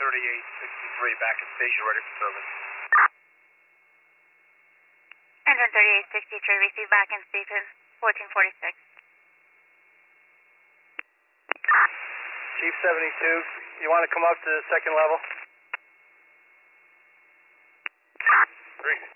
3863 back at station, ready for service. Engine 3863, receive back in station 1446. Chief 72, you want to come up to the second level? Great.